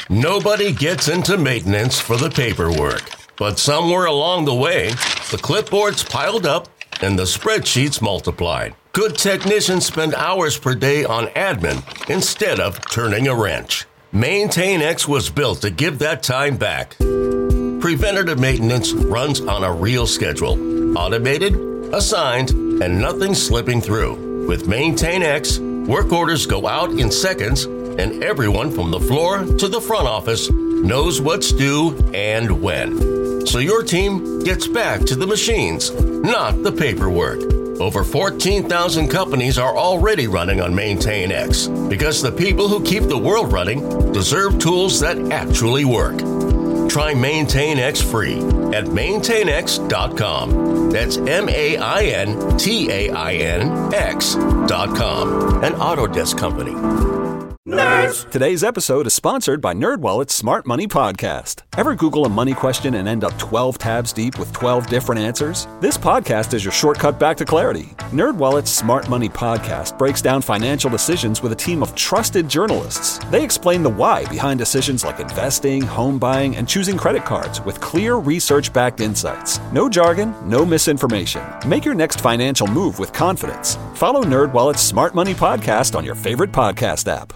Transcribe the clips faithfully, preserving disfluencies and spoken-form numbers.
Nobody gets into maintenance for the paperwork. But somewhere along the way, the clipboards piled up and the spreadsheets multiplied. Good technicians spend hours per day on admin instead of turning a wrench. MaintainX was built to give that time back. Preventative maintenance runs on a real schedule. Automated, assigned, and nothing slipping through. With MaintainX, work orders go out in seconds, and everyone from the floor to the front office knows what's due and when. So your team gets back to the machines, not the paperwork. Over fourteen thousand companies are already running on MaintainX because the people who keep the world running deserve tools that actually work. Try MaintainX free at maintain x dot com. That's M A I N T A I N X dot com. An Autodesk company. Nerds! Today's episode is sponsored by NerdWallet's Smart Money Podcast. Ever Google a money question and end up twelve tabs deep with twelve different answers? This podcast is your shortcut back to clarity. NerdWallet's Smart Money Podcast breaks down financial decisions with a team of trusted journalists. They explain the why behind decisions like investing, home buying, and choosing credit cards with clear research-backed insights. No jargon, no misinformation. Make your next financial move with confidence. Follow NerdWallet's Smart Money Podcast on your favorite podcast app.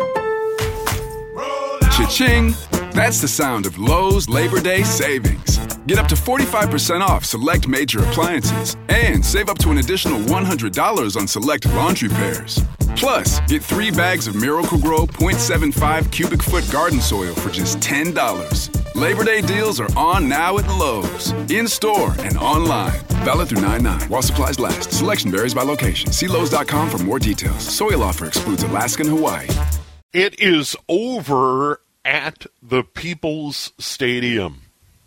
Cha-ching! That's the sound of Lowe's Labor Day savings. Get up to forty-five percent off select major appliances and save up to an additional one hundred dollars on select laundry pairs. Plus, get three bags of Miracle-Gro point seven five cubic foot garden soil for just ten dollars. Labor Day deals are on now at Lowe's, in-store and online. Valid through nine nine while supplies last. Selection varies by location. See Lowe's dot com for more details. Soil offer excludes Alaska and Hawaii. It is over at the People's Stadium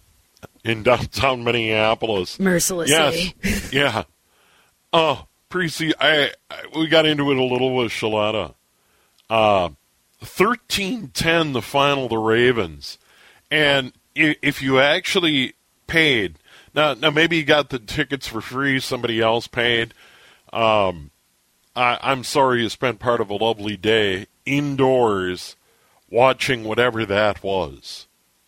in downtown Minneapolis. Mercilessly. Yes. Yeah. Oh, Precy, I, I we got into it a little with Shaletta. Uh, thirteen ten, the final, the Ravens. And if you actually paid, now, now maybe you got the tickets for free, somebody else paid. Um, I, I'm sorry you spent part of a lovely day indoors watching whatever that was.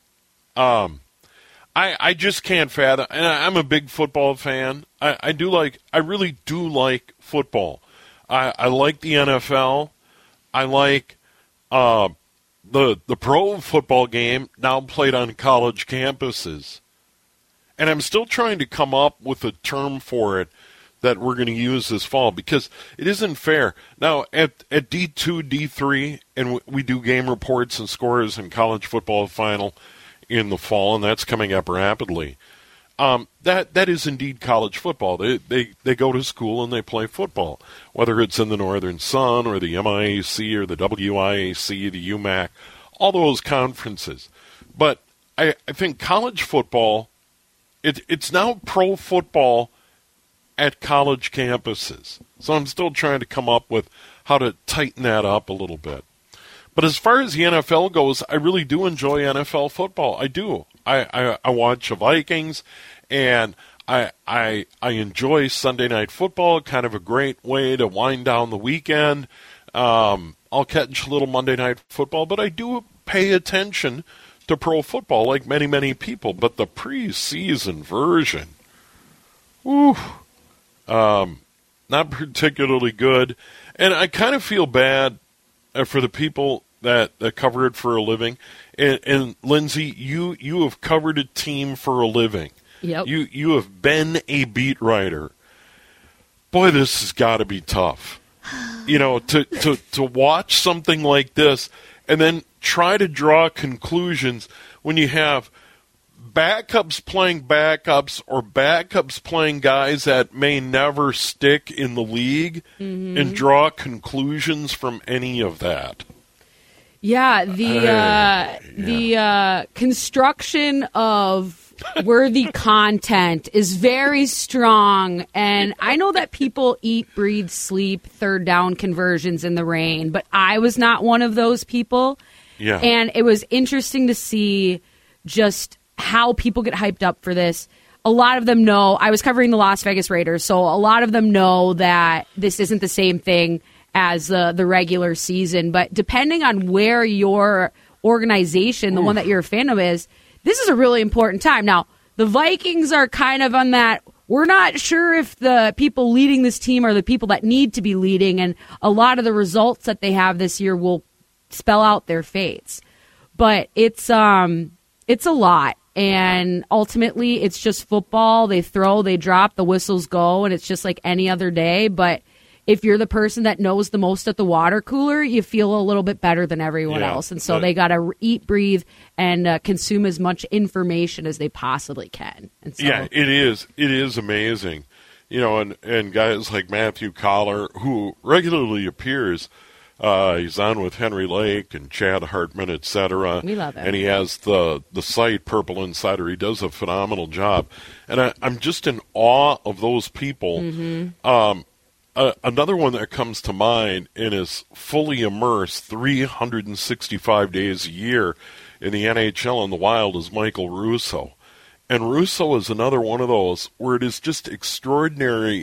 Um, I I just can't fathom, and I'm a big football fan. I, I do like, I really do like football. I, I like the N F L. I like uh, the the pro football game now played on college campuses. And I'm still trying to come up with a term for it that we're going to use this fall, because it isn't fair. Now, at, at D two, D three, and we do game reports and scores in college football final in the fall, and that's coming up rapidly. Um, that that is indeed college football. They, they they go to school and they play football, whether it's in the Northern Sun or the M I A C or the W I A C, the U M A C, all those conferences. But I, I think college football, it, it's now pro football at college campuses. So I'm still trying to come up with how to tighten that up a little bit. But as far as the N F L goes, I really do enjoy N F L football. I do. I, I, I watch the Vikings, and I, I I enjoy Sunday Night Football, kind of a great way to wind down the weekend. Um, I'll catch a little Monday Night Football, but I do pay attention to pro football like many, many people. But the preseason version, whew, Um, not particularly good. And I kind of feel bad uh, for the people that, that cover it for a living. And, and Lindsay, you, you have covered a team for a living. Yep. You, you have been a beat writer. Boy, this has got to be tough. You know, to, to, to watch something like this and then try to draw conclusions when you have backups playing backups or backups playing guys that may never stick in the league, mm-hmm. and draw conclusions from any of that. Yeah, the uh, yeah. the uh, construction of worthy content is very strong, and I know that people eat, breathe, sleep third down conversions in the rain, but I was not one of those people. Yeah, and it was interesting to see just how people get hyped up for this. A lot of them know, I was covering the Las Vegas Raiders, so a lot of them know that this isn't the same thing as uh, the regular season. But depending on where your organization, the Oof. one that you're a fan of, is this is a really important time. Now, the Vikings are kind of on that. We're not sure if the people leading this team are the people that need to be leading, and a lot of the results that they have this year will spell out their fates. But it's um it's a lot, and ultimately it's just football. They throw, they drop, the whistles go, and it's just like any other day. But if you're the person that knows the most at the water cooler, you feel a little bit better than everyone yeah, else. And so they got to eat, breathe, and uh, consume as much information as they possibly can. And so, yeah, it is. It is amazing. You know, and, and guys like Matthew Collar, who regularly appears, uh, he's on with Henry Lake and Chad Hartman, et cetera. We love him. And he has the, the site Purple Insider. He does a phenomenal job. And I, I'm just in awe of those people. Mm-hmm. Um Uh, another one that comes to mind and is fully immersed three hundred sixty-five days a year in the N H L and the Wild is Michael Russo. And Russo is another one of those where it is just extraordinary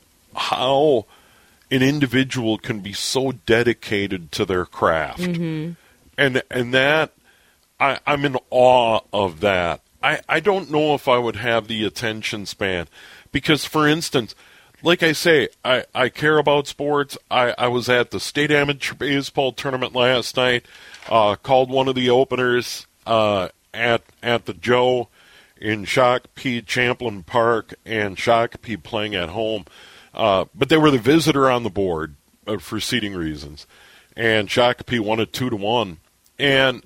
how an individual can be so dedicated to their craft. Mm-hmm. And and that, I, I'm in awe of that. I, I don't know if I would have the attention span because, for instance, like I say, I, I care about sports. I, I was at the State Amateur Baseball Tournament last night, uh, called one of the openers uh, at at the Joe in Shakopee Champlain Park, and Shakopee playing at home. Uh, but they were the visitor on the board uh, for seating reasons, and Shakopee won it two to one. And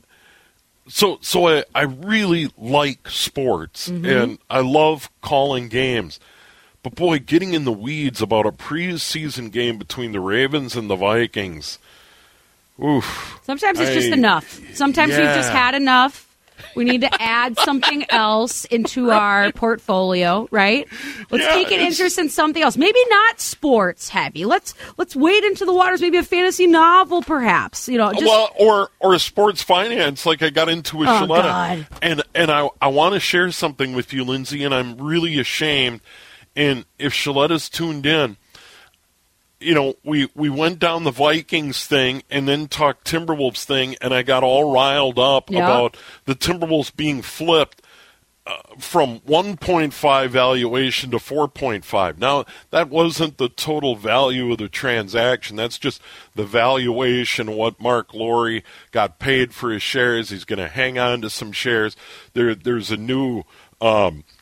so so I, I really like sports, mm-hmm. and I love calling games. But, boy, getting in the weeds about a preseason game between the Ravens and the Vikings, oof. Sometimes it's I, just enough. Sometimes yeah. we've just had enough. We need to add something else into our portfolio, right? Let's yeah, take an interest in something else. Maybe not sports heavy. Let's let's wade into the waters. Maybe a fantasy novel, perhaps. You know, just, well, or or sports finance, like I got into with oh, Shaletta. God. And and I I want to share something with you, Lindsay, and I'm really ashamed. And if Shaletta's tuned in, you know, we, we went down the Vikings thing and then talked Timberwolves thing, and I got all riled up yeah. about the Timberwolves being flipped uh, from one point five valuation to four point five. Now, that wasn't the total value of the transaction. That's just the valuation of what Mark Lowry got paid for his shares. He's going to hang on to some shares. There, There's a new um, –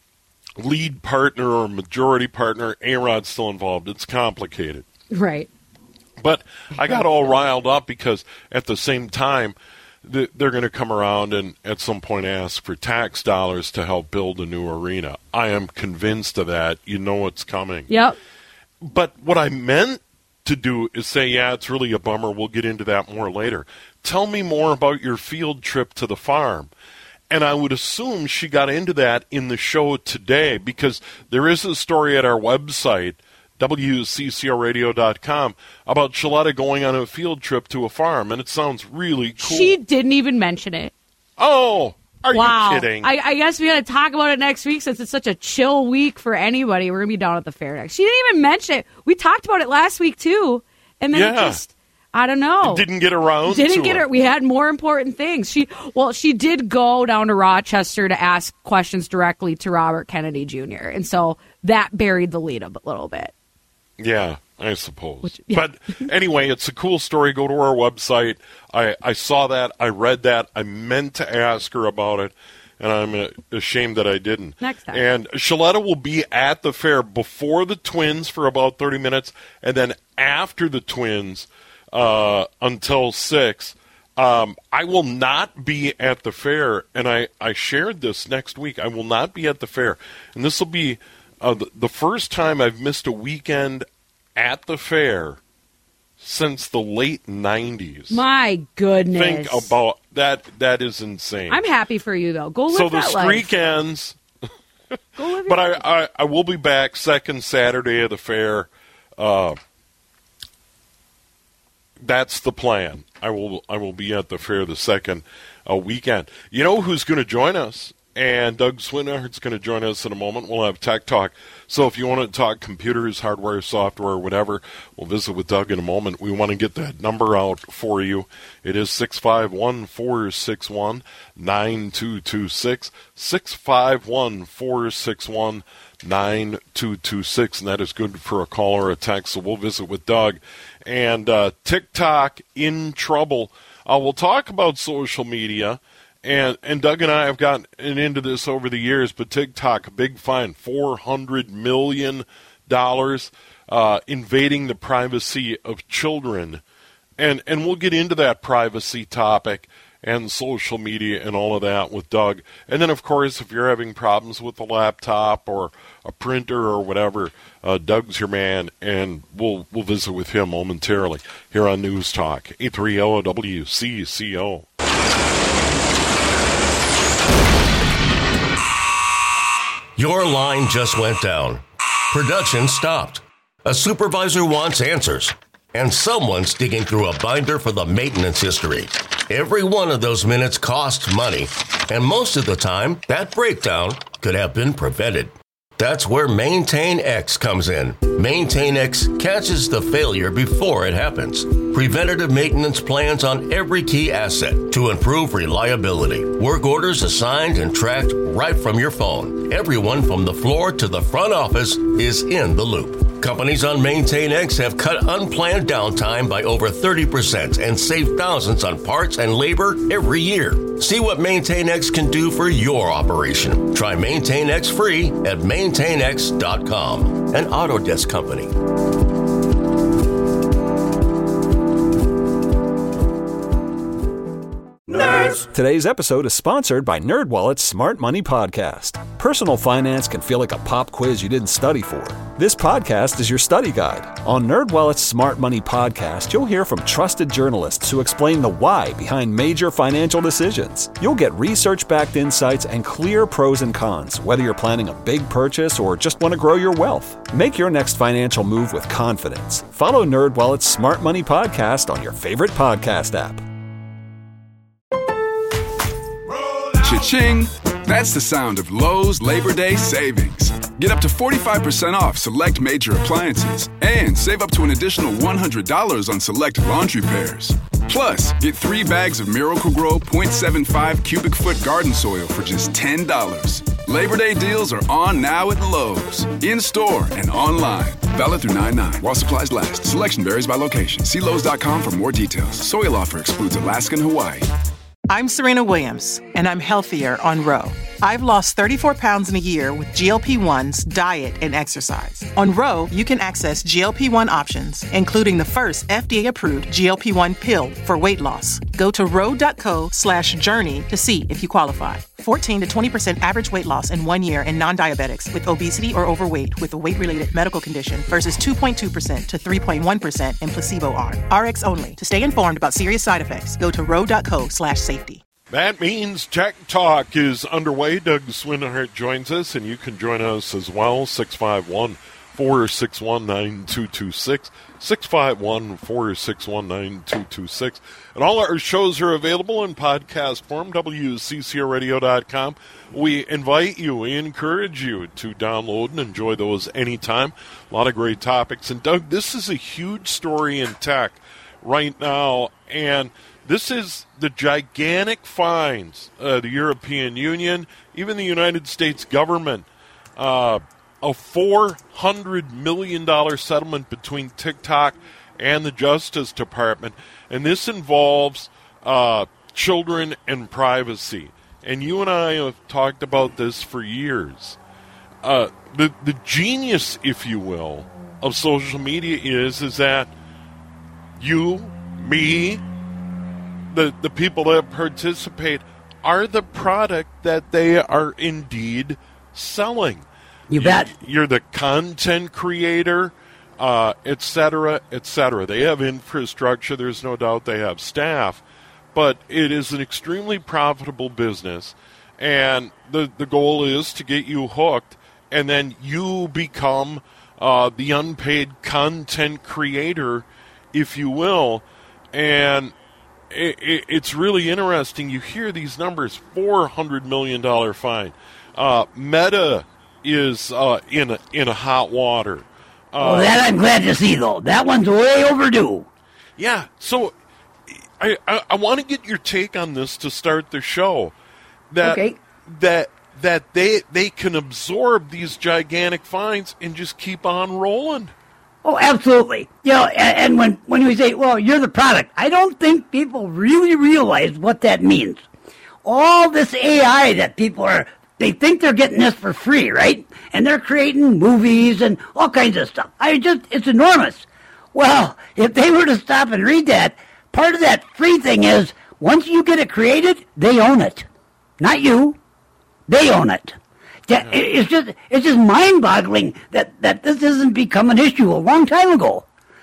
lead partner or majority partner. A-Rod's still involved. It's complicated. Right. But I got all riled up because at the same time, they're going to come around and at some point ask for tax dollars to help build a new arena. I am convinced of that. You know it's coming. Yep. But what I meant to do is say, yeah, it's really a bummer. We'll get into that more later. Tell me more about your field trip to the farm. And I would assume she got into that in the show today because there is a story at our website, W C C R radio dot com, about Shaletta going on a field trip to a farm, and it sounds really cool. She didn't even mention it. Oh, are wow. you kidding? I, I guess we got to talk about it next week since it's such a chill week for anybody. We're going to be down at the fair next. She didn't even mention it. We talked about it last week, too, and then yeah. it just... I don't know. Didn't get around Didn't to get it. her. We had more important things. She well, she did go down to Rochester to ask questions directly to Robert Kennedy Junior And so that buried the lead a little bit. Yeah, I suppose. Which, yeah. But anyway, it's a cool story. Go to our website. I, I saw that. I read that. I meant to ask her about it, and I'm ashamed that I didn't. Next time. And Shaletta will be at the fair before the Twins for about thirty minutes, and then after the Twins uh, until six. Um, I will not be at the fair, and I, I shared this next week. I will not be at the fair, and this will be uh, the, the first time I've missed a weekend at the fair since the late nineties. My goodness. Think about that. That is insane. I'm happy for you, though. Go live so that the life. streak ends, Go live but your I, I, I will be back second Saturday of the fair. Uh, that's the plan. I will I will be at the fair the second uh, weekend. You know who's going to join us? And Doug Swinhart's going to join us in a moment. We'll have Tech Talk. So if you want to talk computers, hardware, software, whatever, we'll visit with Doug in a moment. We want to get that number out for you. It is six five one, four six one, nine two two six, six five one, four six one, nine two two six, and that is good for a call or a text. So we'll visit with Doug. And uh, TikTok in trouble. Uh, we'll talk about social media. And and Doug and I have gotten into this over the years, but TikTok, a big fine, four hundred million dollars, uh, invading the privacy of children. And and we'll get into that privacy topic and social media and all of that with Doug. And then, of course, if you're having problems with a laptop or a printer or whatever, uh, Doug's your man, and we'll we'll visit with him momentarily here on News Talk, eight thirty W C C O. Your line just went down. Production stopped. A supervisor wants answers. And someone's digging through a binder for the maintenance history. Every one of those minutes costs money. And most of the time, that breakdown could have been prevented. That's where MaintainX comes in. MaintainX catches the failure before it happens. Preventative maintenance plans on every key asset to improve reliability. Work orders assigned and tracked right from your phone. Everyone from the floor to the front office is in the loop. Companies on MaintainX have cut unplanned downtime by over thirty percent and saved thousands on parts and labor every year. See what MaintainX can do for your operation. Try MaintainX free at maintain x dot com, an Autodesk company. Nerds. Today's episode is sponsored by NerdWallet's Smart Money Podcast. Personal finance can feel like a pop quiz you didn't study for. This podcast is your study guide. On NerdWallet's Smart Money Podcast, you'll hear from trusted journalists who explain the why behind major financial decisions. You'll get research-backed insights and clear pros and cons, whether you're planning a big purchase or just want to grow your wealth. Make your next financial move with confidence. Follow NerdWallet's Smart Money Podcast on your favorite podcast app. Cha-ching! That's the sound of Lowe's Labor Day savings. Get up to forty-five percent off select major appliances and save up to an additional one hundred dollars on select laundry pairs. Plus, get three bags of Miracle-Gro point seven five cubic foot garden soil for just ten dollars. Labor Day deals are on now at Lowe's, in-store and online. Valid through nine nine while supplies last. Selection varies by location. See Lowe's dot com for more details. Soil offer excludes Alaska and Hawaii. I'm Serena Williams, and I'm healthier on Ro. I've lost thirty-four pounds in a year with G L P ones, diet, and exercise. On Ro, you can access G L P one options, including the first F D A-approved G L P one pill for weight loss. Go to ro.co slash journey to see if you qualify. fourteen to twenty percent average weight loss in one year in non-diabetics with obesity or overweight with a weight-related medical condition versus two point two percent to three point one percent in placebo arm. R X only. To stay informed about serious side effects, go to ro.co slash safety. That means Tech Talk is underway. Doug Swinhart joins us, and you can join us as well, six five one, four six one, nine two two six, six five one, four six one, nine two two six. And all our shows are available in podcast form, W C C O radio dot com. We invite you, we encourage you to download and enjoy those anytime. A lot of great topics. And, Doug, this is a huge story in tech right now, and this is the gigantic fines, uh, the European Union, even the United States government, uh, a four hundred million dollars settlement between TikTok and the Justice Department. And this involves uh, children and privacy. And you and I have talked about this for years. Uh, the, the genius, if you will, of social media is, is that you, me, The, the people that participate are the product that they are indeed selling. You bet. You're the content creator, uh, et cetera, et cetera. They have infrastructure. There's no doubt they have staff. But it is an extremely profitable business. And the, the goal is to get you hooked, and then you become uh, the unpaid content creator, if you will. And it, it, it's really interesting. You hear these numbers: four hundred million dollar fine. Uh, Meta is uh, in a, in a hot water. Uh, well, that I'm glad to see, though. That one's way overdue. Yeah. So, I I, I want to get your take on this to start the show. That okay. that that they they can absorb these gigantic fines and just keep on rolling. Oh, absolutely. You know, and, and when, when we say, well, you're the product, I don't think people really realize what that means. All this A I that people are, they think they're getting this for free, right? And they're creating movies and all kinds of stuff. I just, it's enormous. Well, if they were to stop and read that, part of that free thing is, once you get it created, they own it. Not you. They own it. It's just it's just mind-boggling that, that this hasn't become an issue a long time ago.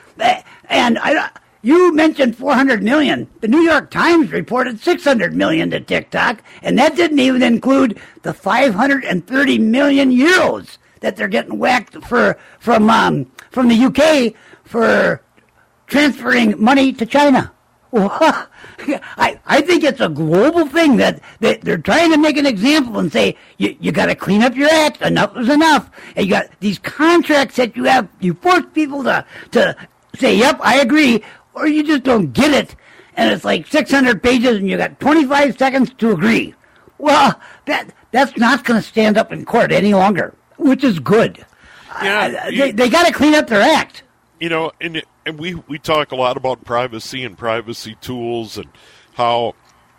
And I, you mentioned four hundred million. The New York Times reported six hundred million to TikTok, and that didn't even include the five hundred thirty million euros that they're getting whacked for from um, from the U K for transferring money to China. Well, I, I think it's a global thing that, that they're trying to make an example and say, you, you got to clean up your act. Enough is enough. And you got these contracts that you have. You force people to, to say, yep, I agree, or you just don't get it. And it's like six hundred pages and you got twenty-five seconds to agree. Well, that that's not going to stand up in court any longer, which is good. Yeah, uh, they they got to clean up their act. You know, and and we, we talk a lot about privacy and privacy tools and how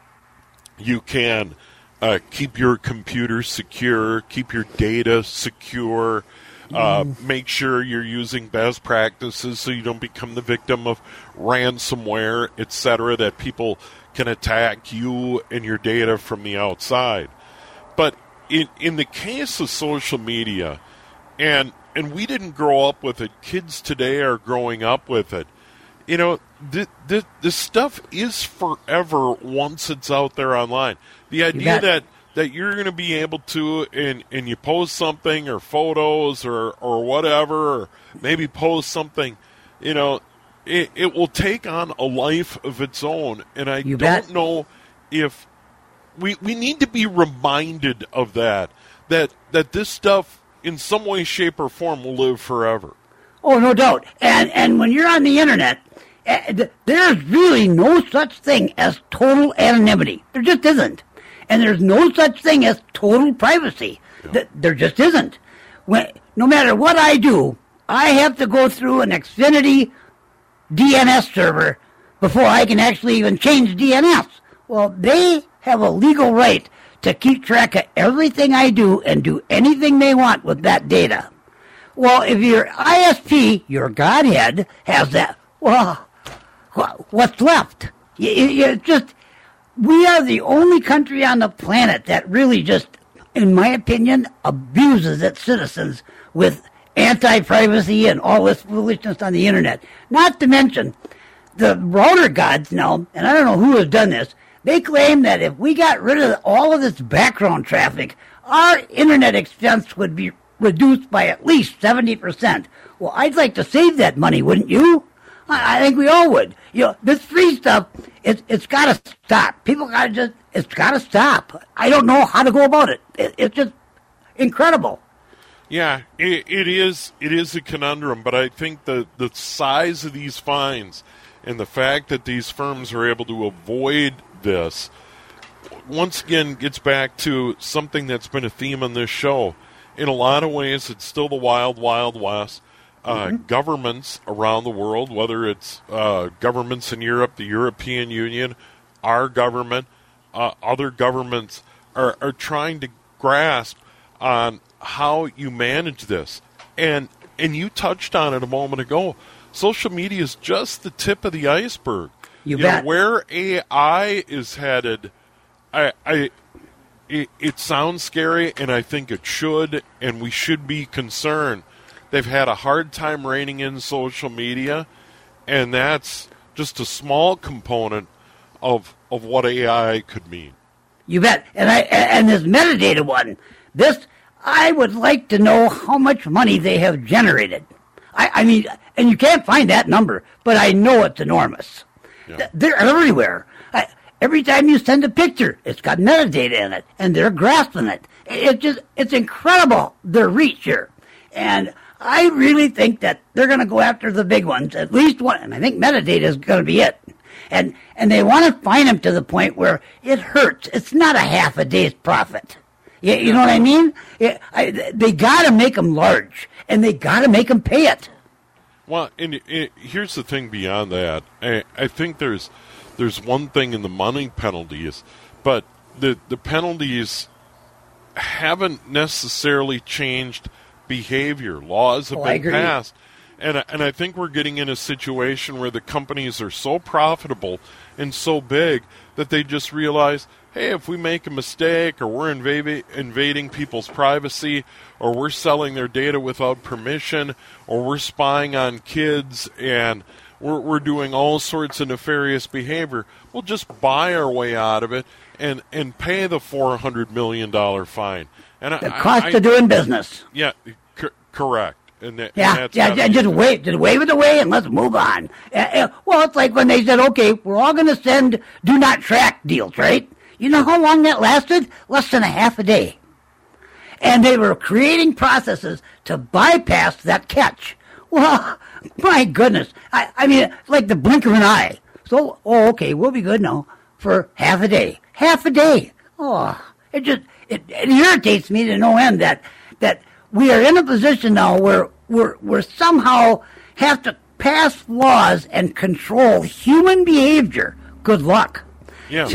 you can uh, keep your computer secure, keep your data secure, uh, mm. make sure you're using best practices so you don't become the victim of ransomware, et cetera, that people can attack you and your data from the outside. But in in the case of social media, and And we didn't grow up with it. Kids today are growing up with it. You know, th- th- this stuff is forever once it's out there online. The idea that, that you're going to be able to, and, and you post something or photos or, or whatever, or maybe post something, you know, it, it will take on a life of its own. And I you don't bet. know if we we need to be reminded of that, that that this stuff in some way, shape, or form will live forever. Oh, no doubt. And and when you're on the internet, uh, there's really no such thing as total anonymity. There just isn't. And there's no such thing as total privacy. Yeah. There just isn't. When, no matter what I do, I have to go through an Xfinity D N S server before I can actually even change D N S. Well, they have a legal right to keep track of everything I do and do anything they want with that data. Well, if your I S P, your Godhead, has that, well, what's left? You, you just, we are the only country on the planet that really just, in my opinion, abuses its citizens with anti-privacy and all this foolishness on the internet. Not to mention, the router gods now, and I don't know who has done this, they claim that if we got rid of all of this background traffic, our internet expense would be reduced by at least seventy percent. Well, I'd like to save that money, wouldn't you? I, I think we all would. You know, this free stuff, it, it's got to stop. People got to just, it's got to stop. I don't know how to go about it. it it's just incredible. Yeah, it, it is. It is a conundrum, but I think the the size of these fines and the fact that these firms are able to avoid this, once again, gets back to something that's been a theme on this show. In a lot of ways, it's still the wild, wild west. Uh, mm-hmm. Governments around the world, whether it's uh, governments in Europe, the European Union, our government, uh, other governments, are, are trying to grasp on how you manage this. And and you touched on it a moment ago. Social media is just the tip of the iceberg. You, you bet. know, where A I is headed, I, I it, it sounds scary, and I think it should, and we should be concerned. They've had a hard time reining in social media, and that's just a small component of of what A I could mean. You bet. And I and this metadata one, this I would like to know how much money they have generated. I, I mean, and you can't find that number, but I know it's enormous. Yeah. They're everywhere. I, every time you send a picture, it's got metadata in it, and they're grasping it. It's just, it's incredible, their reach here. And I really think that they're going to go after the big ones, at least one, and I think metadata is going to be it. And and they want to find them to the point where it hurts. It's not a half a day's profit. You, you know what I mean? It, I, they got to make them large, and they got to make them pay it. Well, and it, here's the thing beyond that. I, I think there's there's one thing in the money penalties, but the the penalties haven't necessarily changed behavior. Laws have Oh, I been agree. passed. And, I- and I think we're getting in a situation where the companies are so profitable and so big that they just realize, hey, if we make a mistake or we're invading, invading people's privacy or we're selling their data without permission or we're spying on kids and we're, we're doing all sorts of nefarious behavior, we'll just buy our way out of it and, and pay the four hundred million dollars fine. And The I, cost I, of doing business. Yeah, c- correct. And that, and Yeah, that's yeah, gotta yeah, be- just wave, just wave it away and let's move on. Uh, uh, well, it's like when they said, okay, we're all going to send do not track deals, right? You know how long that lasted? Less than a half a day. And they were creating processes to bypass that catch. Well, my goodness. I, I mean, like the blink of an eye. So, oh, okay, we'll be good now for half a day. Half a day. Oh, it just, it, it irritates me to no end that, that we are in a position now where we're, we're somehow have to pass laws and control human behavior. Good luck. Yeah.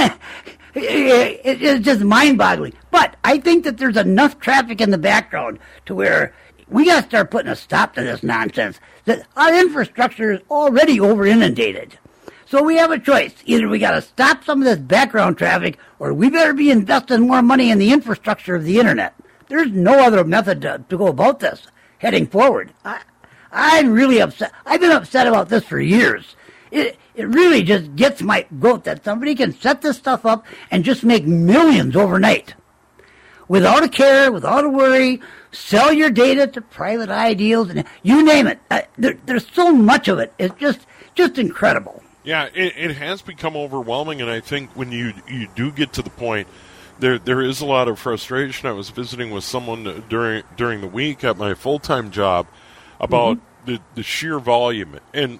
it, it, it's just mind-boggling. But I think that there's enough traffic in the background to where we got to start putting a stop to this nonsense. That our infrastructure is already over-inundated. So we have a choice. Either we got to stop some of this background traffic, or we better be investing more money in the infrastructure of the internet. There's no other method to, to go about this heading forward. I, I'm really upset. I've been upset about this for years. It it really just gets my goat that somebody can set this stuff up and just make millions overnight. Without a care, without a worry, sell your data to private eye deals, and you name it. Uh, there, there's so much of it. It's just just incredible. Yeah, it, it has become overwhelming, and I think when you you do get to the point, there there is a lot of frustration. I was visiting with someone during during the week at my full time job about mm-hmm. the the sheer volume, and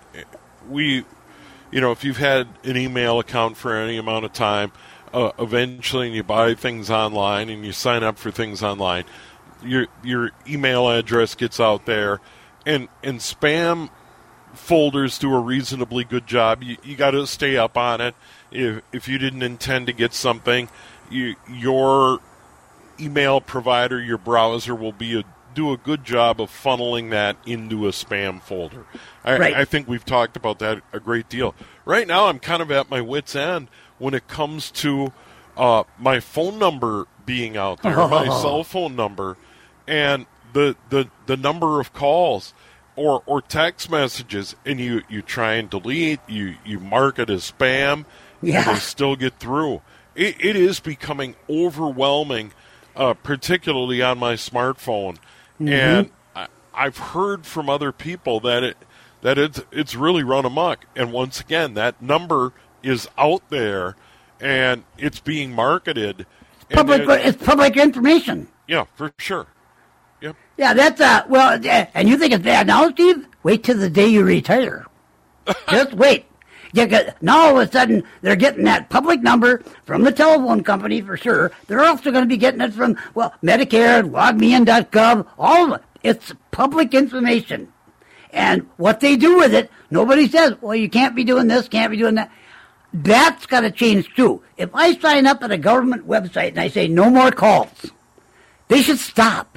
we, you know, if you've had an email account for any amount of time, uh, eventually you buy things online and you sign up for things online, your your email address gets out there, and and spam folders do a reasonably good job. You, you got to stay up on it. If if you didn't intend to get something, you, your email provider, your browser will be a, do a good job of funneling that into a spam folder. I, Right. I think we've talked about that a great deal. Right now, I'm kind of at my wit's end when it comes to uh, my phone number being out there, my cell phone number, and the the the number of calls. Or, or text messages, and you, you try and delete, you, you mark it as spam, Yeah. and they still get through. It, it is becoming overwhelming, uh, particularly on my smartphone. Mm-hmm. And I, I've heard from other people that it that it's it's really run amok. And once again, that number is out there, and it's being marketed. and Public, it- it's public information. yeah, for sure. Yep. Yeah, that's uh well, uh, and you think it's bad now, Steve? Wait till the day you retire. Just wait. You get, now all of a sudden they're getting that public number from the telephone company for sure. They're also going to be getting it from well Medicare, log me in dot gov, all of it. It's public information, and what they do with it, nobody says. Well, you can't be doing this, can't be doing that. That's got to change too. If I sign up at a government website and I say no more calls, they should stop.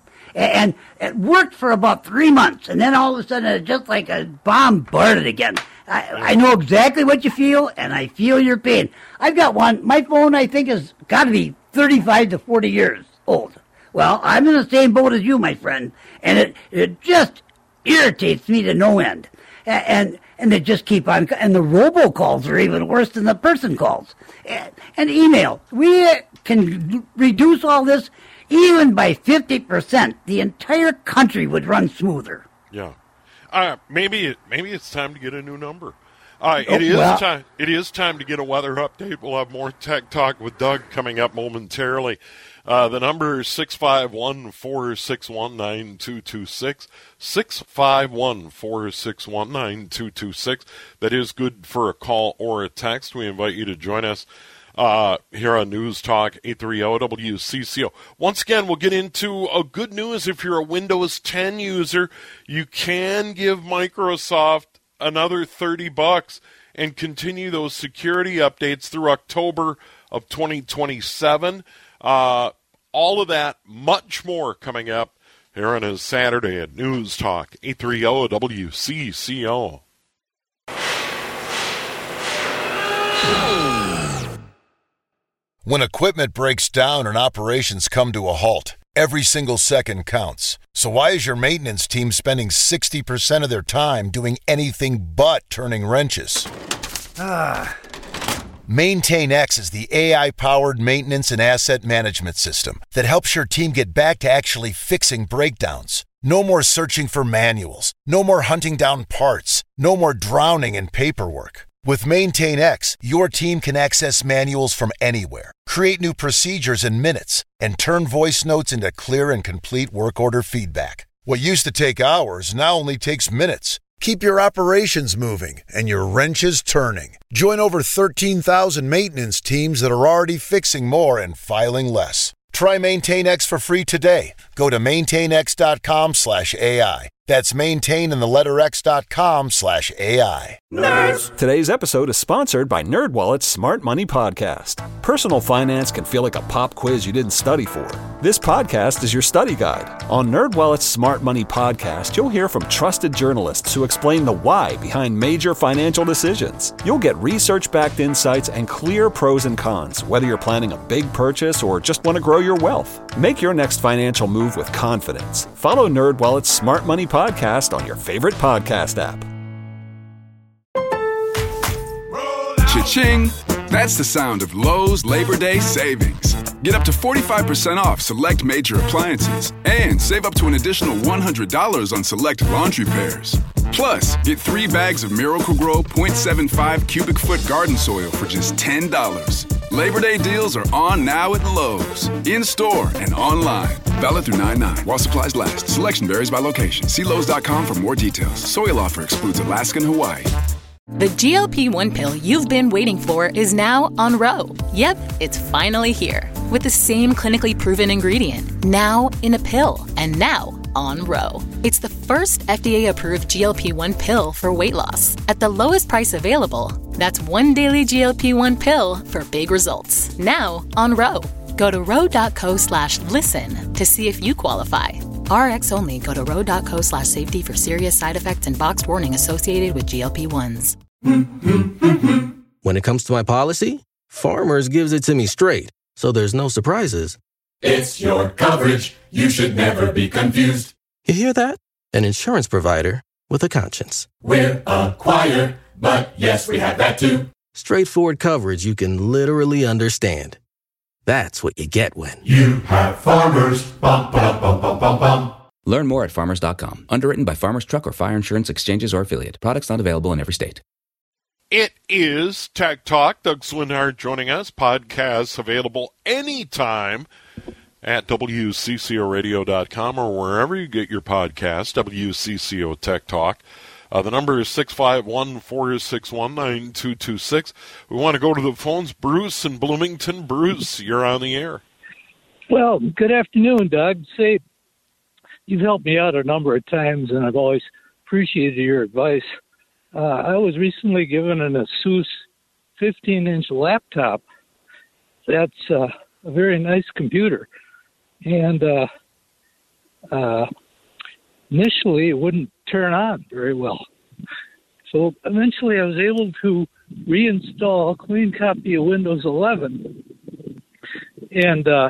And it worked for about three months, and then all of a sudden, it's just like a bombarded again. I, I know exactly what you feel, and I feel your pain. I've got one. My phone, I think, has got to be thirty-five to forty years old. Well, I'm in the same boat as you, my friend, and it it just irritates me to no end. And and, and they just keep on, and the robocalls are even worse than the person calls. And, and email. We can reduce all this. Even by fifty percent, the entire country would run smoother. Yeah. Uh, maybe it, maybe it's time to get a new number. Uh, it Oh, is well. time. It is time to get a weather update. We'll have more Tech Talk with Doug coming up momentarily. Uh, the number is six five one, four six one, nine two two six, six five one, four six one, nine two two six. That is good for a call or a text. We invite you to join us uh, here on News Talk eight thirty W C C O. Once again, we'll get into a good news. If you're a Windows ten user, you can give Microsoft another thirty bucks and continue those security updates through October of twenty twenty-seven. Uh, all of that, much more coming up here on a Saturday at News Talk eight thirty W C C O. When equipment breaks down and operations come to a halt, every single second counts. So why is your maintenance team spending sixty percent of their time doing anything but turning wrenches? Ah. MaintainX is the A I-powered maintenance and asset management system that helps your team get back to actually fixing breakdowns. No more searching for manuals. No more hunting down parts. No more drowning in paperwork. With MaintainX, your team can access manuals from anywhere, create new procedures in minutes, and turn voice notes into clear and complete work order feedback. What used to take hours now only takes minutes. Keep your operations moving and your wrenches turning. Join over thirteen thousand maintenance teams that are already fixing more and filing less. Try MaintainX for free today. Go to maintainx.com slash AI. That's maintain in the letter x.com slash AI. Nerds! Today's episode is sponsored by NerdWallet's Smart Money Podcast. Personal finance can feel like a pop quiz you didn't study for. This podcast is your study guide. On NerdWallet's Smart Money Podcast, you'll hear from trusted journalists who explain the why behind major financial decisions. You'll get research-backed insights and clear pros and cons, whether you're planning a big purchase or just want to grow your wealth. Make your next financial move with confidence. Follow NerdWallet's Smart Money Podcast on your favorite podcast app. Cha-ching! That's the sound of Lowe's Labor Day savings. Get up to forty-five percent off select major appliances and save up to an additional one hundred dollars on select laundry pairs. Plus, get three bags of Miracle-Gro point seven five cubic foot garden soil for just ten dollars. Labor Day deals are on now at Lowe's, in-store and online. Valid through nine nine while supplies last. Selection varies by location. See Lowe's dot com for more details. Soil offer excludes Alaska and Hawaii. The G L P one pill you've been waiting for is now on Ro. Yep, it's finally here. With the same clinically proven ingredient. Now in a pill. And now on Ro. It's the first F D A-approved G L P one pill for weight loss. At the lowest price available. That's one daily G L P one pill for big results. Now on Ro. Go to ro.co slash listen to see if you qualify. R X only. Go to ro.co slash safety for serious side effects and boxed warning associated with G L P ones. When it comes to my policy, Farmers gives it to me straight, so there's no surprises. It's your coverage. You should never be confused. You hear that? An insurance provider with a conscience. We're Acquire, but yes, we have that too. Straightforward coverage you can literally understand. That's what you get when you have Farmers. Bum, bum, bum, bum, bum, bum. Learn more at farmers dot com. Underwritten by Farmers Truck or Fire Insurance Exchanges or Affiliate. Products not available in every state. It is Tech Talk. Doug Swinhart joining us. Podcasts available anytime at W C C O radio dot com or wherever you get your podcasts, W C C O Tech Talk. Uh, the number is six five one, four six one, nine two two six. We want to go to the phones. Bruce in Bloomington. Bruce, you're on the air. Well, good afternoon, Doug. Say, you've helped me out a number of times, and I've always appreciated your advice. Uh, I was recently given an Asus fifteen-inch laptop. That's uh, a very nice computer. And uh, uh, initially, it wouldn't turn on very well. So eventually, I was able to reinstall a clean copy of Windows eleven. And uh,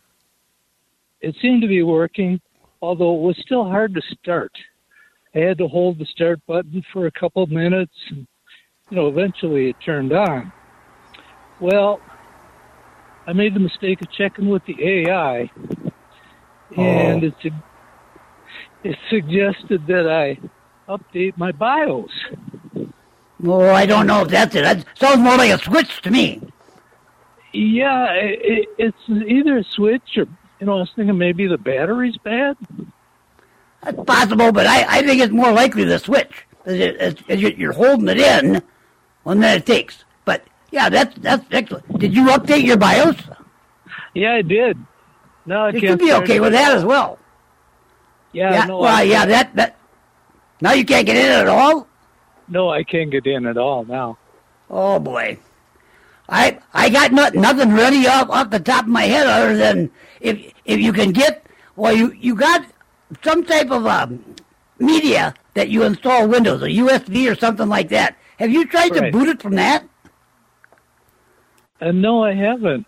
it seemed to be working, although it was still hard to start. I had to hold the start button for a couple of minutes, and, you know, eventually it turned on. Well, I made the mistake of checking with the A I, and oh. it, su- it suggested that I update my BIOS. Well, I don't know if that's it. That sounds more like a switch to me. Yeah, it, it's either a switch or, you know, I was thinking maybe the battery's bad. That's possible, but I, I think it's more likely the switch. As you're holding it in, well, then it takes. But, yeah, that's that's excellent. Did you update your BIOS? Yeah, I did. No, I you can't could be okay with that as well. Yeah, yeah no, well, I yeah, that, that. Now you can't get in at all? No, I can't get in at all now. Oh, boy. I I got not, nothing ready off, off the top of my head other than if if you can get, well, you, you got some type of um, media that you install Windows, a U S B or something like that. Have you tried right. to boot it from that? Uh, no, I haven't.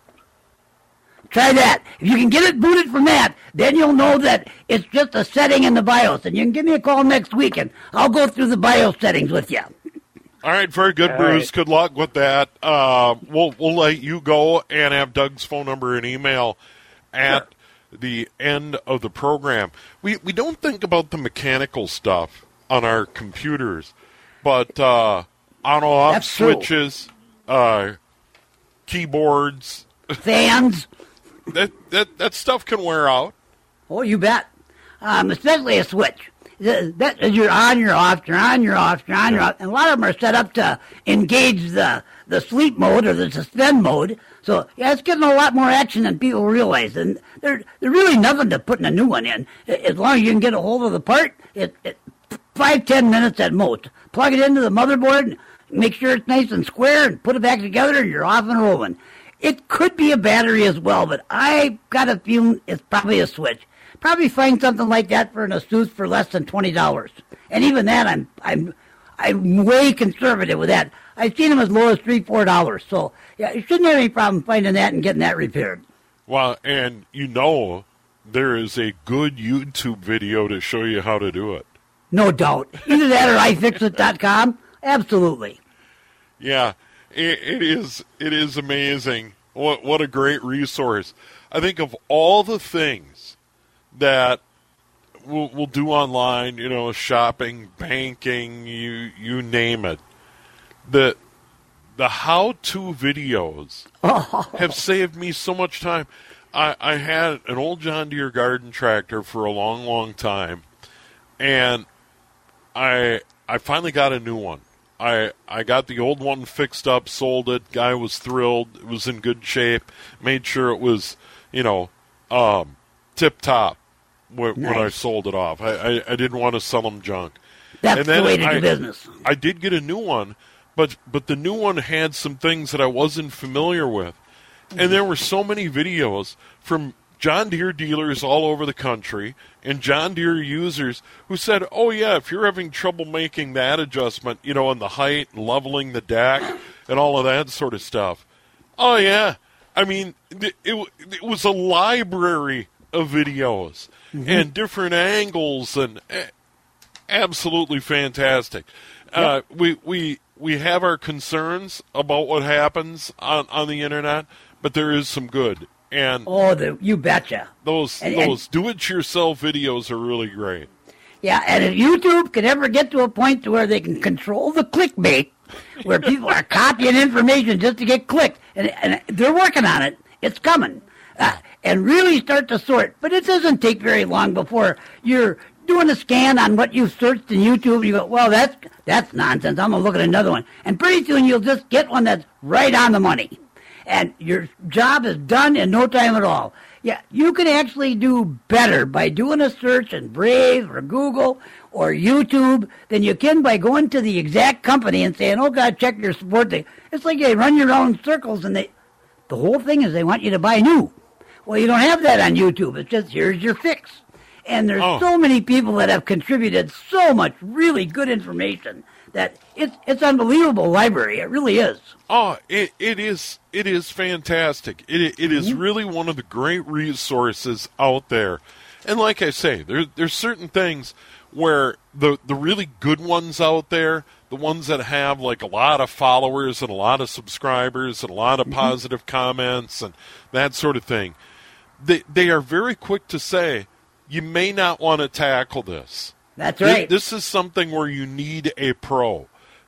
Try that. If you can get it booted from that, then you'll know that it's just a setting in the BIOS. And you can give me a call next week, and I'll go through the BIOS settings with you. All right, very good, All Bruce. right. Good luck with that. Uh, we'll we'll let you go and have Doug's phone number and email at sure. the end of the program. We we don't think about the mechanical stuff on our computers, but uh, on-off That's switches, uh, keyboards, fans. that that that stuff can wear out. Oh, you bet. Um, especially a switch. That, that, you're on, you're off, you're on, you're off, you're on, you're off. And a lot of them are set up to engage the, the sleep mode or the suspend mode. So, yeah, it's getting a lot more action than people realize. And there's there really nothing to putting a new one in. As long as you can get a hold of the part, it, it five, ten minutes at most. Plug it into the motherboard, make sure it's nice and square, and put it back together, and you're off and rolling. It could be a battery as well, but I got a feeling it's probably a switch. Probably find something like that for an Asus for less than twenty dollars, and even that, I'm I'm I'm way conservative with that. I've seen them as low as three, four dollars. So yeah, you shouldn't have any problem finding that and getting that repaired. Well, and you know, there is a good YouTube video to show you how to do it. No doubt, either that or i fix it dot com. Absolutely. Yeah, it, it is. It is amazing. What what a great resource. I think of all the things that we'll, we'll do online, you know, shopping, banking, you you name it. The the how-to videos have saved me so much time. I, I had an old John Deere garden tractor for a long, long time, and I I finally got a new one. I I got the old one fixed up, sold it. Guy was thrilled. It was in good shape. Made sure it was, you know, um, tip top. When, nice. when I sold it off. I, I, I didn't want to sell them junk. That's and then the way to I, do business. I did get a new one, but but the new one had some things that I wasn't familiar with. And there were so many videos from John Deere dealers all over the country and John Deere users who said, oh, yeah, if you're having trouble making that adjustment, you know, in the height and leveling the deck and all of that sort of stuff. Oh, yeah. I mean, it, it, it was a library of videos. Mm-hmm. And different angles, and uh, absolutely fantastic. Yep. Uh, we we we have our concerns about what happens on, on the internet, but there is some good. And oh, the, you betcha. Those and, those and, do-it-yourself videos are really great. Yeah, and if YouTube can ever get to a point to where they can control the clickbait, where people are copying information just to get clicked, and, and they're working on it, it's coming. Uh, and really start to sort. But it doesn't take very long before you're doing a scan on what you've searched in YouTube, and you go, well, that's that's nonsense. I'm going to look at another one. And pretty soon you'll just get one that's right on the money. And your job is done in no time at all. Yeah, you can actually do better by doing a search in Brave or Google or YouTube than you can by going to the exact company and saying, oh, God, check your support thing. It's like they run your own circles, and they the whole thing is they want you to buy new. Well, you don't have that on YouTube. It's just, here's your fix. And there's oh. so many people that have contributed so much really good information that it's it's unbelievable library. It really is. Oh, it it is it is fantastic. It it mm-hmm. is really one of the great resources out there. And like I say, there there's certain things where the the really good ones out there, the ones that have like a lot of followers and a lot of subscribers and a lot of mm-hmm. positive comments and that sort of thing, they they are very quick to say, you may not want to tackle this. That's right. This is something where you need a pro.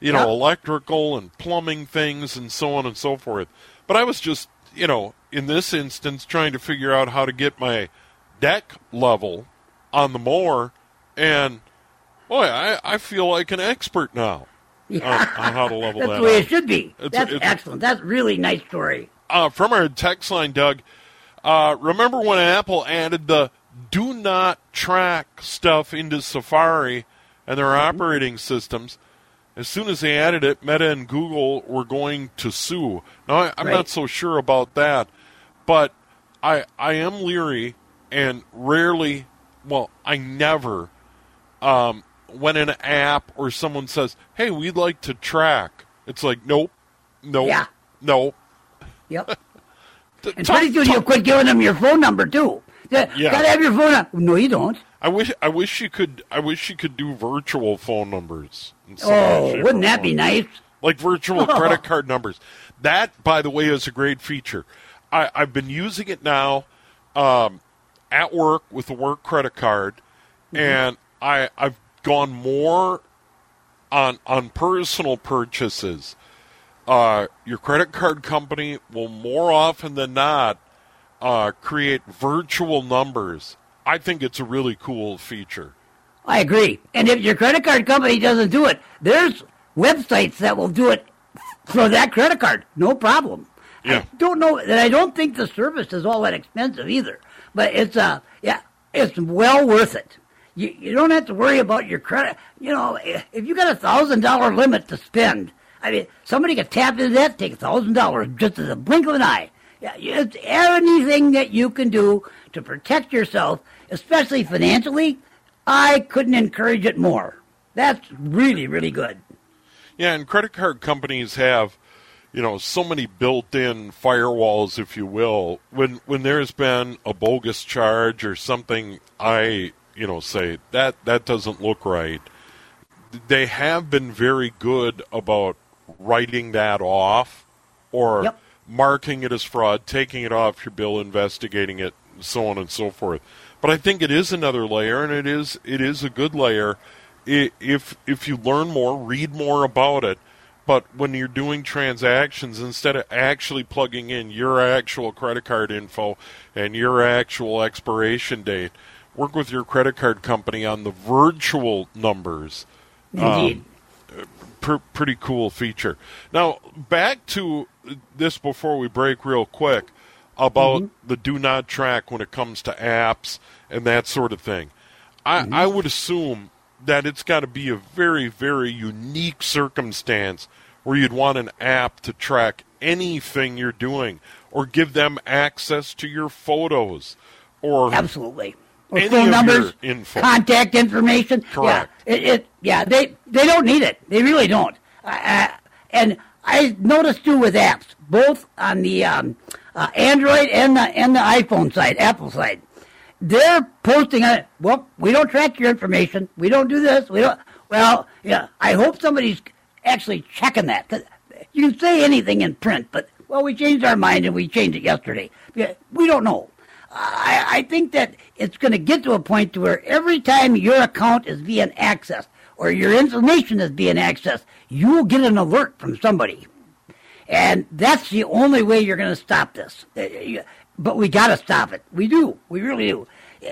you know, Yep. electrical and plumbing things and so on and so forth. But I was just, you know, in this instance, trying to figure out how to get my deck level on the mower, and boy, I, I feel like an expert now Yeah. on, on how to level That's that the way out. it should be. It's- That's it's- excellent. That's a really nice story. Uh, from our text line, Doug, uh, remember when Apple added the do not track stuff into Safari and their Mm-hmm. operating systems? As soon as they added it, Meta and Google were going to sue. Now, I, I'm Right. not so sure about that, but I I am leery and rarely, well, I never, um, when an app or someone says, hey, we'd like to track, it's like, nope, nope, Yeah. no. Yep. T- And talk- pretty soon talk- you'll quit giving them your phone number too. Yeah. Yeah. Gotta have your phone number. No, you don't. I wish I wish you could I wish you could do virtual phone numbers. in some way, Oh, shape, wouldn't or that be form. nice? Like virtual credit card numbers. That, by the way, is a great feature. I, I've been using it now um, at work with a work credit card, Mm-hmm. and I I've gone more on on personal purchases. Uh, your credit card company will more often than not uh, create virtual numbers. I think it's a really cool feature. I agree. And if your credit card company doesn't do it, there's websites that will do it for that credit card. No problem. Yeah. I don't know that I don't think the service is all that expensive either. But it's uh yeah, it's well worth it. You you don't have to worry about your credit. You know, if you got a thousand dollar limit to spend, I mean, somebody could tap into that, take a thousand dollars just as a blink of an eye. Yeah, it's anything that you can do to protect yourself, especially financially. I couldn't encourage it more. That's really, really good. Yeah, and credit card companies have, you know, so many built-in firewalls, if you will. When when there's been a bogus charge or something, I, you know, say that that doesn't look right. They have been very good about writing that off or Yep. marking it as fraud, taking it off your bill, investigating it, so on and so forth. But I think it is another layer, and it is it is a good layer. I- If if you learn more, read more about it. But when you're doing transactions, instead of actually plugging in your actual credit card info and your actual expiration date, work with your credit card company on the virtual numbers. Indeed. Um, pr- pretty cool feature. Now, back to this before we break real quick about Mm-hmm. the do not track when it comes to apps and that sort of thing. I, Mm-hmm. I would assume that it's got to be a very, very unique circumstance where you'd want an app to track anything you're doing or give them access to your photos or Absolutely. Or any phone of numbers, your info. contact information. Correct. Yeah, it, it, yeah they, they don't need it. They really don't. Uh, and I noticed, too, with apps, both on the um, uh, Android and the, and the iPhone side, Apple side, they're posting on it, well, we don't track your information. We don't do this. We don't. Well, yeah, I hope somebody's actually checking that. 'Cause you can say anything in print, but, well, we changed our mind and we changed it yesterday. Yeah, we don't know. I, I think that it's going to get to a point to where every time your account is being accessed or your information is being accessed, you will get an alert from somebody. And that's the only way you're going to stop this. But we got to stop it. We do. We really do.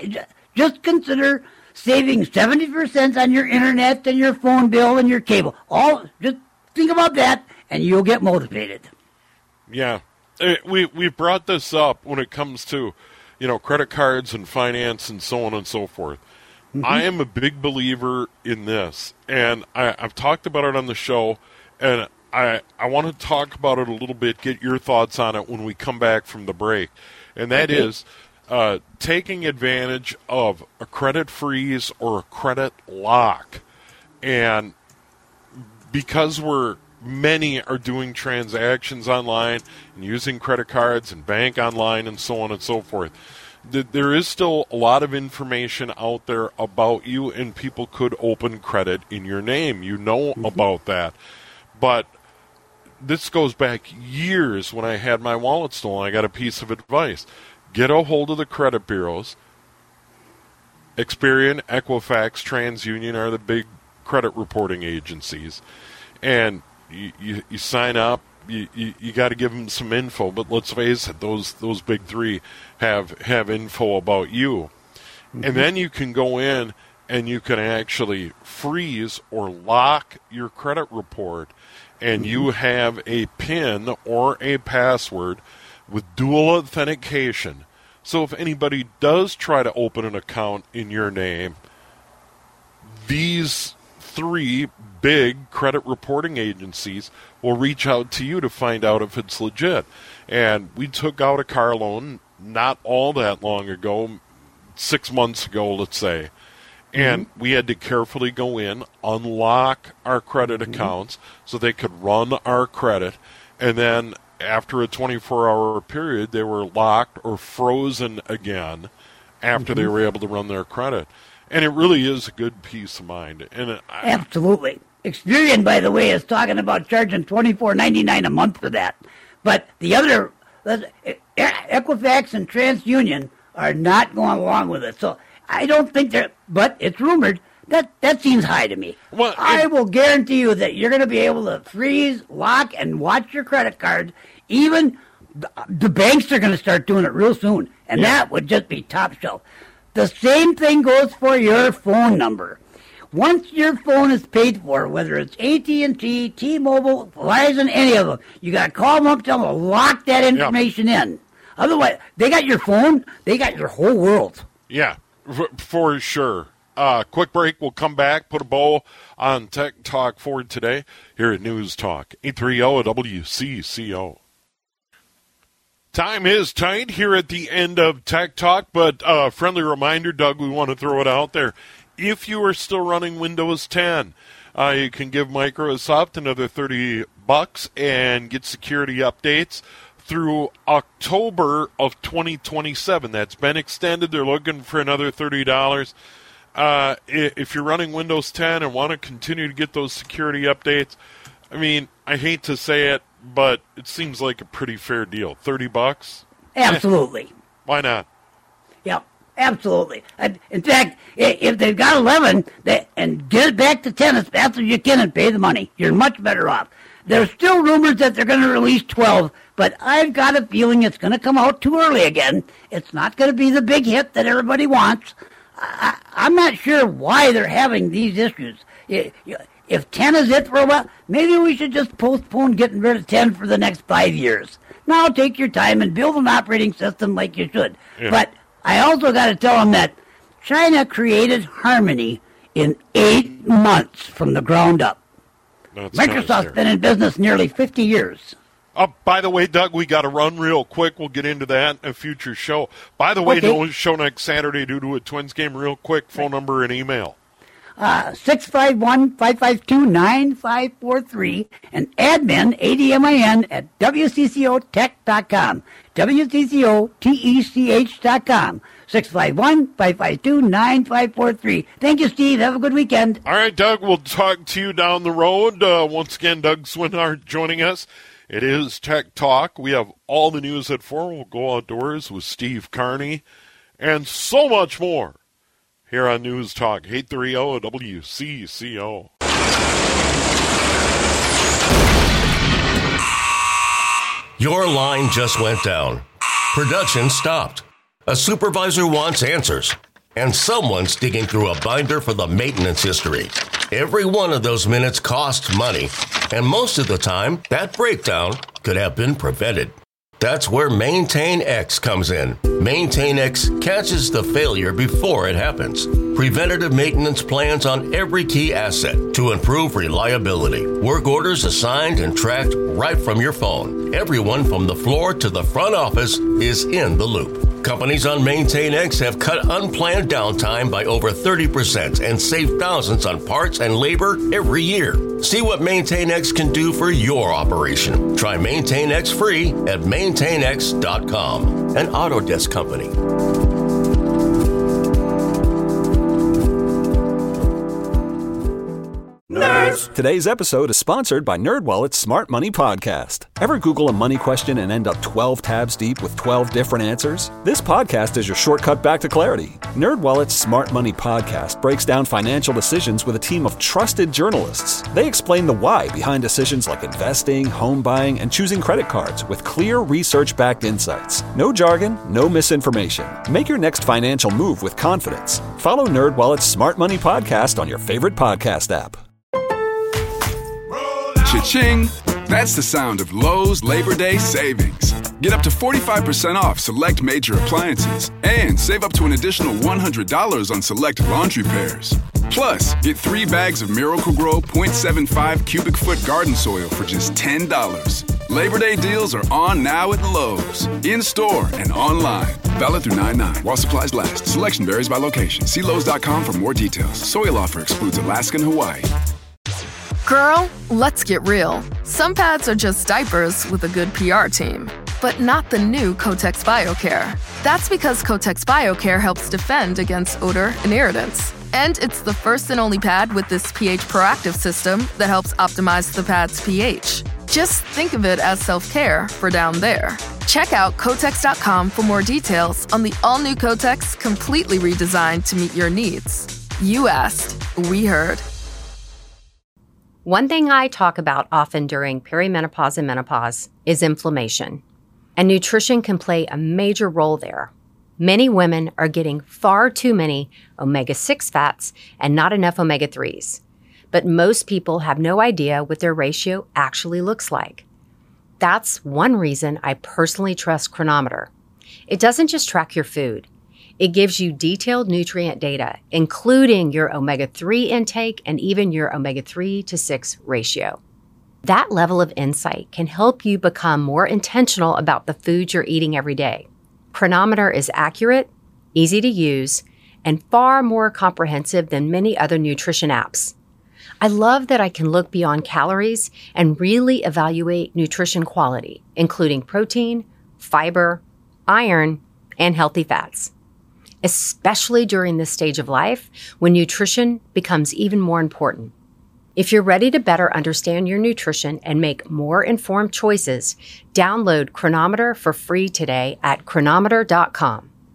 Just consider saving seventy percent on your internet and your phone bill and your cable. All just think about that and you'll get motivated. Yeah. Uh, We we brought this up when it comes to, you know, credit cards and finance and so on and so forth. Mm-hmm. I am a big believer in this, and I, I've talked about it on the show, and I I want to talk about it a little bit, get your thoughts on it when we come back from the break, and that Okay. is uh, taking advantage of a credit freeze or a credit lock, and because we're many are doing transactions online and using credit cards and bank online and so on and so forth. There is still a lot of information out there about you, and people could open credit in your name. You know Mm-hmm. about that. But this goes back years when I had my wallet stolen. I got a piece of advice. Get a hold of the credit bureaus. Experian, Equifax, TransUnion are the big credit reporting agencies. and you, you, you sign up. You, you, you got to give them some info, but let's face it, those those big three have have info about you, mm-hmm. and then you can go in and you can actually freeze or lock your credit report, and mm-hmm. you have a PIN or a password with dual authentication. So if anybody does try to open an account in your name, these three big credit reporting agencies will reach out to you to find out if it's legit. And we took out a car loan not all that long ago, six months ago, let's say. And mm-hmm. we had to carefully go in, unlock our credit mm-hmm. accounts so they could run our credit. And then after a twenty-four hour period, they were locked or frozen again after mm-hmm. they were able to run their credit. And it really is a good peace of mind. And it, I, Absolutely. Experian, by the way, is talking about charging twenty-four ninety-nine a month for that. But the other, Equifax and TransUnion are not going along with it. So I don't think they're, but it's rumored. That that seems high to me. Well, it, I will guarantee you that you're going to be able to freeze, lock, and watch your credit card. Even the, the banks are going to start doing it real soon. And yeah. that would just be top shelf. The same thing goes for your phone number. Once your phone is paid for, whether it's A T and T, T-Mobile, Verizon, any of them, you got to call them up, tell them to lock that information yeah. in. Otherwise, they got your phone, they got your whole world. Yeah, f- for sure. Uh, quick break. We'll come back, put a bow on Tech Talk for today here at News Talk, eight thirty W C C O. Time is tight here at the end of Tech Talk, but a uh, friendly reminder, Doug, we want to throw it out there. If you are still running Windows ten, uh, you can give Microsoft another thirty bucks and get security updates through October of twenty twenty-seven. That's been extended. They're looking for another thirty dollars. Uh, if you're running Windows ten and want to continue to get those security updates, I mean, I hate to say it, but it seems like a pretty fair deal. thirty bucks? Absolutely. Eh, why not? Yep. Absolutely. In fact, if they've got eleven they, and get it back to ten as fast as you can and pay the money, you're much better off. There's still rumors that they're going to release twelve, but I've got a feeling it's going to come out too early again. It's not going to be the big hit that everybody wants. I, I'm not sure why they're having these issues. If ten is it for a while, maybe we should just postpone getting rid of ten for the next five years. Now take your time and build an operating system like you should. Yeah. But I also got to tell them that China created Harmony in eight months from the ground up. That's Microsoft's been in business nearly fifty years. Oh, by the way, Doug, we got to run real quick. We'll get into that in a future show. By the way, okay. No show next Saturday due to a Twins game. Real quick, phone number and email. Uh, six five one, five five two, nine five four three and admin, A D M I N, at W C C O tech dot com. W C C O tech dot com. six five one, five five two, nine five four three. Thank you, Steve. Have a good weekend. All right, Doug, we'll talk to you down the road. Uh, once again, Doug Swinhart joining us. It is Tech Talk. We have all the news at four. We'll go outdoors with Steve Carney and so much more here on News Talk, eight thirty W C C O. Your line just went down. Production stopped. A supervisor wants answers. And someone's digging through a binder for the maintenance history. Every one of those minutes costs money. And most of the time, that breakdown could have been prevented. That's where MaintainX comes in. MaintainX catches the failure before it happens. Preventative maintenance plans on every key asset to improve reliability. Work orders assigned and tracked right from your phone. Everyone from the floor to the front office is in the loop. Companies on MaintainX have cut unplanned downtime by over thirty percent and saved thousands on parts and labor every year. See what MaintainX can do for your operation. Try MaintainX free at maintain x dot com, an Autodesk company. Nerds. others. Today's episode is sponsored by NerdWallet's Smart Money Podcast. Ever Google a money question and end up twelve tabs deep with twelve different answers? This podcast is your shortcut back to clarity. NerdWallet's Smart Money Podcast breaks down financial decisions with a team of trusted journalists. They explain the why behind decisions like investing, home buying, and choosing credit cards with clear research-backed insights. No jargon, no misinformation. Make your next financial move with confidence. Follow NerdWallet's Smart Money Podcast on your favorite podcast app. Cha-ching! That's the sound of Lowe's Labor Day savings. Get up to forty-five percent off select major appliances and save up to an additional one hundred dollars on select laundry pairs. Plus, get three bags of Miracle-Gro point seven five cubic foot garden soil for just ten dollars. Labor Day deals are on now at Lowe's, in-store and online. Valid through nine nine while supplies last. Selection varies by location. See Lowe's dot com for more details. Soil offer excludes Alaska and Hawaii. Girl, let's get real. Some pads are just diapers with a good P R team, but not the new Kotex BioCare. That's because Kotex BioCare helps defend against odor and irritants. And it's the first and only pad with this pH proactive system that helps optimize the pad's pH. Just think of it as self-care for down there. Check out Kotex dot com for more details on the all-new Kotex, completely redesigned to meet your needs. You asked, we heard. One thing I talk about often during perimenopause and menopause is inflammation, and nutrition can play a major role there. Many women are getting far too many omega six fats and not enough omega threes, but most people have no idea what their ratio actually looks like. That's one reason I personally trust Cronometer. It doesn't just track your food. It gives you detailed nutrient data, including your omega three intake and even your omega three to six ratio. That level of insight can help you become more intentional about the food you're eating every day. Cronometer is accurate, easy to use, and far more comprehensive than many other nutrition apps. I love that I can look beyond calories and really evaluate nutrition quality, including protein, fiber, iron, and healthy fats. Especially during this stage of life when nutrition becomes even more important. If you're ready to better understand your nutrition and make more informed choices, download Cronometer for free today at cronometer dot com.